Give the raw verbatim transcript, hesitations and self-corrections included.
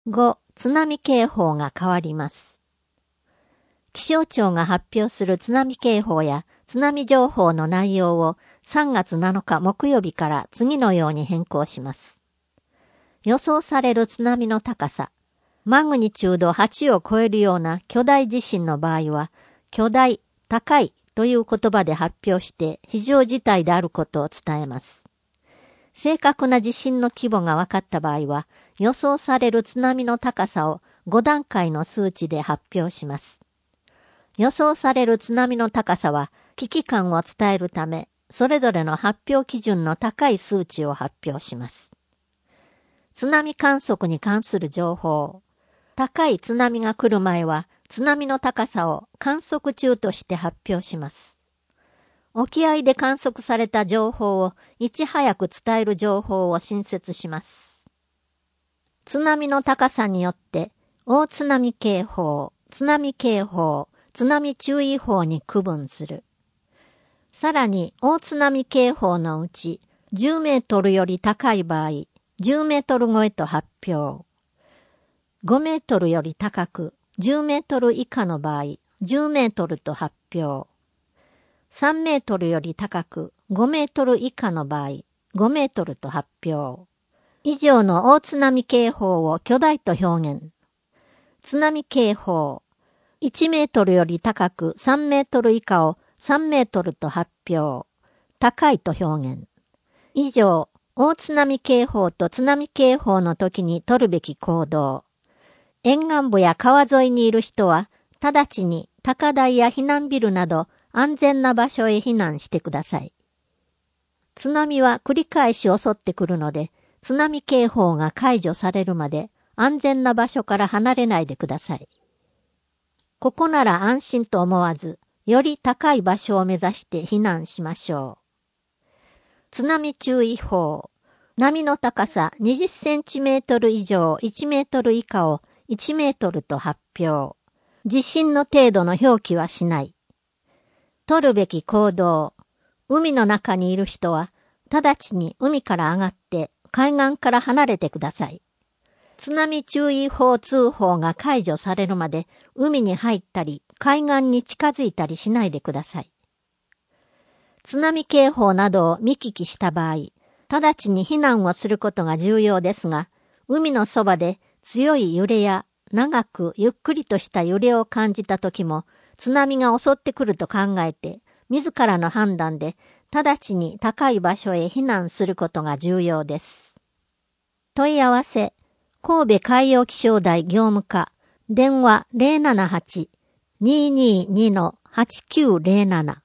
ご、津波警報が変わります。気象庁が発表する津波警報や津波情報の内容をさんがつなのか木曜日から次のように変更します。予想される津波の高さ、マグニチュードはちを超えるような巨大地震の場合は、巨大、高いという言葉で発表して非常事態であることを伝えます。正確な地震の規模が分かった場合は、予想される津波の高さをごだんかいの数値で発表します。予想される津波の高さは危機感を伝えるため、それぞれの発表基準の高い数値を発表します。津波観測に関する情報。高い津波が来る前は津波の高さを観測中として発表します。沖合で観測された情報をいち早く伝える情報を新設します。津波の高さによって大津波警報、津波警報、津波注意報に区分する。さらに大津波警報のうちじゅうメートルより高い場合、じゅうメートル超えと発表。ごメートルより高くじゅうメートル以下の場合、じゅうメートルと発表。さんメートルより高くごメートル以下の場合、ごメートルと発表。以上の大津波警報を巨大と表現。津波警報。いちメートルより高くさんメートル以下をさんメートルと発表。高いと表現。以上、大津波警報と津波警報の時に取るべき行動。沿岸部や川沿いにいる人は、直ちに高台や避難ビルなど安全な場所へ避難してください。津波は繰り返し襲ってくるので、津波警報が解除されるまで安全な場所から離れないでください。ここなら安心と思わず、より高い場所を目指して避難しましょう。津波注意報。波の高さにじゅっセンチメートル以上いちメートル以下をいちメートルと発表。地震の程度の表記はしない。取るべき行動。海の中にいる人は、直ちに海から上がって海岸から離れてください。津波注意報通報が解除されるまで海に入ったり海岸に近づいたりしないでください。津波警報などを見聞きした場合、直ちに避難をすることが重要ですが、海のそばで強い揺れや長くゆっくりとした揺れを感じた時も津波が襲ってくると考えて、自らの判断で直ちに高い場所へ避難することが重要です。問い合わせ、神戸海洋気象台業務課、電話 ゼロななはち にーにーに はちきゅうゼロなな